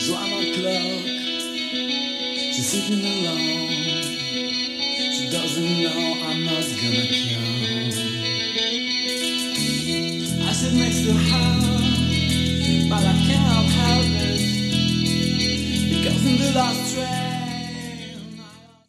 So I'm on clock. She's sitting alone. She doesn't know I'm not gonna come. I sit next to her, but I can't help it, because in the last train